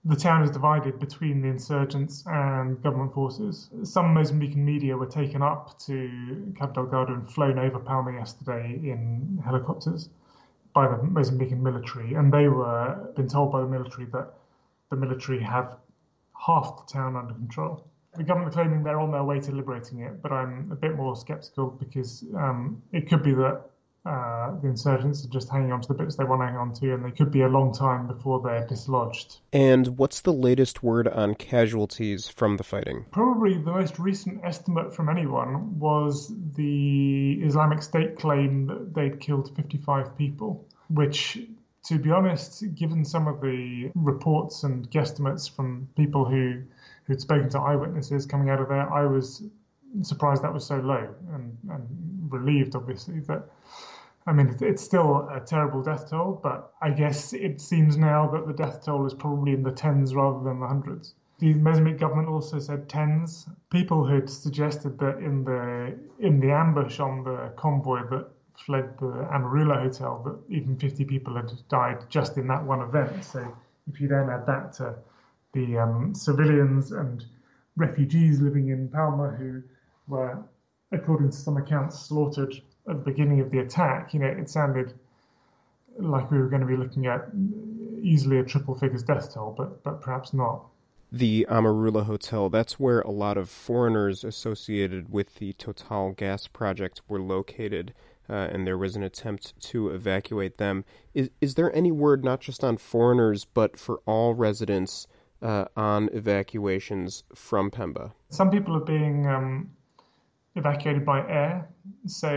The town is divided between the insurgents and government forces. Some Mozambican media were taken up to Cabo Delgado and flown over Palma yesterday in helicopters by the Mozambican military, and they were been told by the military that the military have half the town under control. The government claiming they're on their way to liberating it, but I'm a bit more sceptical because it could be that the insurgents are just hanging on to the bits they want to hang on to, and they could be a long time before they're dislodged. And what's the latest word on casualties from the fighting? Probably the most recent estimate from anyone was the Islamic State claim that they'd killed 55 people, which, to be honest, given some of the reports and guesstimates from people who'd spoken to eyewitnesses coming out of there, I was surprised that was so low and relieved, obviously, that I mean, it's still a terrible death toll, but I guess it seems now that the death toll is probably in the tens rather than the hundreds. The Mozambique government also said tens. People had suggested that in the ambush on the convoy that fled the Amarula Hotel, that even 50 people had died just in that one event. So if you then add that to the civilians and refugees living in Palma who were, according to some accounts, slaughtered at the beginning of the attack, it sounded like we were going to be looking at easily a triple figures death toll, but perhaps not. The Amarula Hotel, that's where a lot of foreigners associated with the Total gas project were located, and there was an attempt to evacuate them. Is there any word, not just on foreigners, but for all residents on evacuations from Pemba? Some people are being evacuated by air. So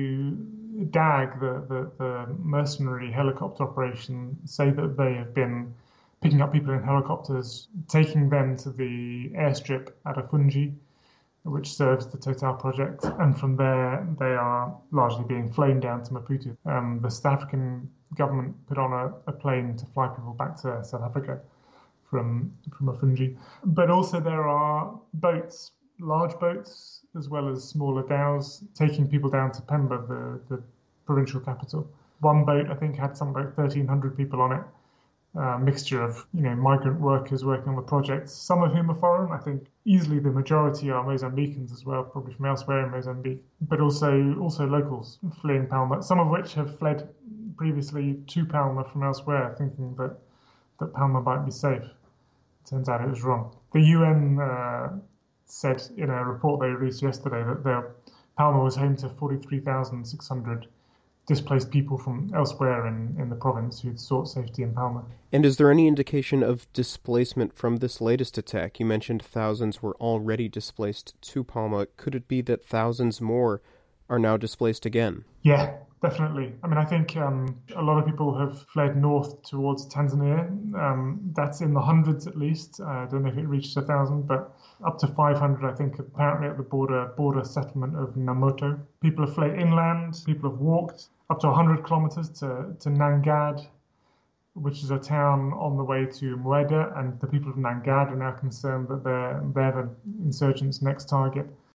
DAG, the mercenary helicopter operation, say that they have been picking up people in helicopters, taking them to the airstrip at Afungi, which serves the Total project, and from there they are largely being flown down to Maputo. The South African government put on a plane to fly people back to South Africa from Afungi. But also there are boats, large boats, as well as smaller dhows, taking people down to Pemba, the provincial capital. One boat, I think, had something like 1,300 people on it, a mixture of migrant workers working on the project, some of whom are foreign. I think easily the majority are Mozambicans as well, probably from elsewhere in Mozambique, but also locals fleeing Palma, some of which have fled previously to Palma from elsewhere, thinking that Palma might be safe. Turns out it was wrong. The UN said in a report they released yesterday that Palma was home to 43,600 displaced people from elsewhere in the province who'd sought safety in Palma. And is there any indication of displacement from this latest attack? You mentioned thousands were already displaced to Palma. Could it be that thousands more are now displaced again? Yeah, definitely. I mean, I think a lot of people have fled north towards Tanzania. That's in the hundreds at least. I don't know if it reached 1,000, but up to 500, I think, apparently at the border settlement of Namoto. People have fled inland. People have walked up to 100 kilometers to Nangad, which is a town on the way to Mueda, and the people of Nangad are now concerned that they're the insurgents' next target.